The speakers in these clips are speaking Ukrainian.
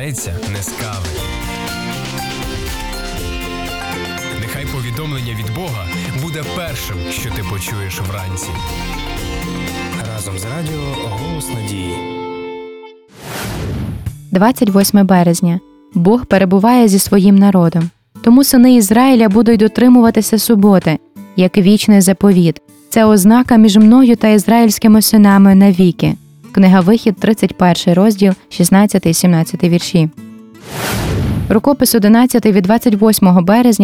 починається не з кави. Нехай повідомлення від Бога буде першим, що ти почуєш вранці. Разом з радіо «Голос надії». 28 березня. Бог перебуває зі своїм народом. Тому сини Ізраїля будуть дотримуватися суботи, як вічний заповіт. Це ознака між мною та ізраїльськими синами навіки. Книга Вихід, 31 розділ, 16-17 вірші. Рукопис 11 від 28 березня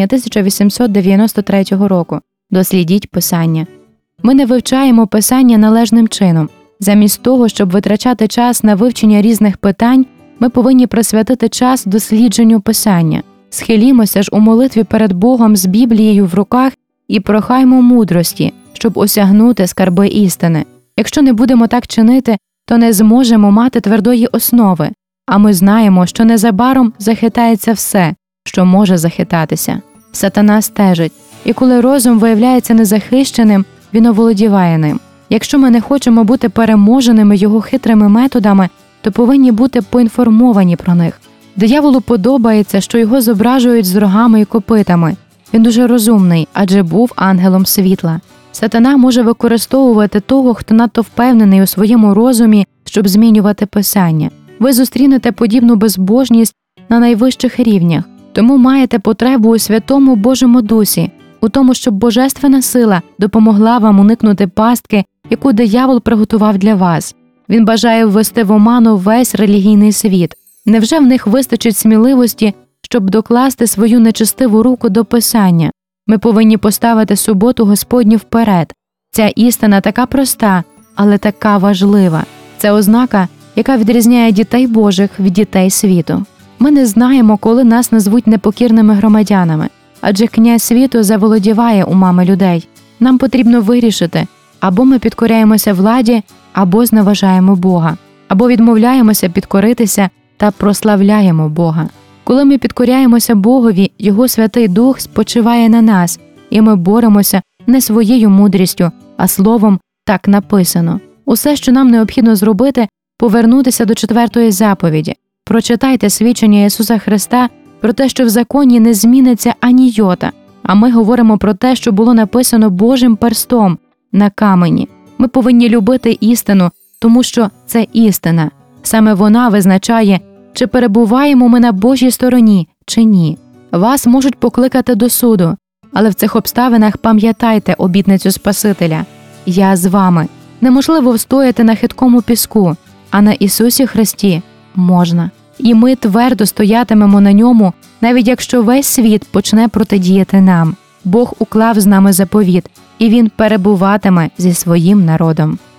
1893 року. Дослідіть Писання. Ми не вивчаємо Писання належним чином. Замість того, щоб витрачати час на вивчення різних питань, ми повинні присвятити час дослідженню Писання. Схилімося ж у молитві перед Богом з Біблією в руках і прохаймо мудрості, щоб осягнути скарби істини. Якщо не будемо так чинити, то не зможемо мати твердої основи, а ми знаємо, що незабаром захитається все, що може захитатися. Сатана стежить, і коли розум виявляється незахищеним, він оволодіває ним. Якщо ми не хочемо бути переможеними його хитрими методами, то повинні бути поінформовані про них. Дияволу подобається, що його зображують з рогами і копитами. Він дуже розумний, адже був ангелом світла. Сатана може використовувати того, хто надто впевнений у своєму розумі, щоб змінювати Писання. Ви зустрінете подібну безбожність на найвищих рівнях, тому маєте потребу у Святому Божому Дусі, у тому, щоб божественна сила допомогла вам уникнути пастки, яку диявол приготував для вас. Він бажає ввести в оману весь релігійний світ. Невже в них вистачить сміливості, щоб докласти свою нечестиву руку до Писання? Ми повинні поставити суботу Господню вперед. Ця істина така проста, але така важлива. Це ознака, яка відрізняє дітей Божих від дітей світу. Ми не знаємо, коли нас назвуть непокірними громадянами, адже князь світу заволодіває умами людей. Нам потрібно вирішити, або ми підкоряємося владі, або зневажаємо Бога, або відмовляємося підкоритися та прославляємо Бога. Коли ми підкоряємося Богові, Його Святий Дух спочиває на нас, і ми боремося не своєю мудрістю, а словом «так написано». Усе, що нам необхідно зробити – повернутися до 4-ї заповіді. Прочитайте свідчення Ісуса Христа про те, що в законі не зміниться ані йота, а ми говоримо про те, що було написано Божим перстом на камені. Ми повинні любити істину, тому що це істина. Саме вона визначає, чи перебуваємо ми на Божій стороні, чи ні. Вас можуть покликати до суду, але в цих обставинах пам'ятайте обітницю Спасителя. «Я з вами». Неможливо встояти на хиткому піску, а на Ісусі Христі можна. І ми твердо стоятимемо на ньому, навіть якщо весь світ почне протидіяти нам. Бог уклав з нами заповіт, і Він перебуватиме зі своїм народом.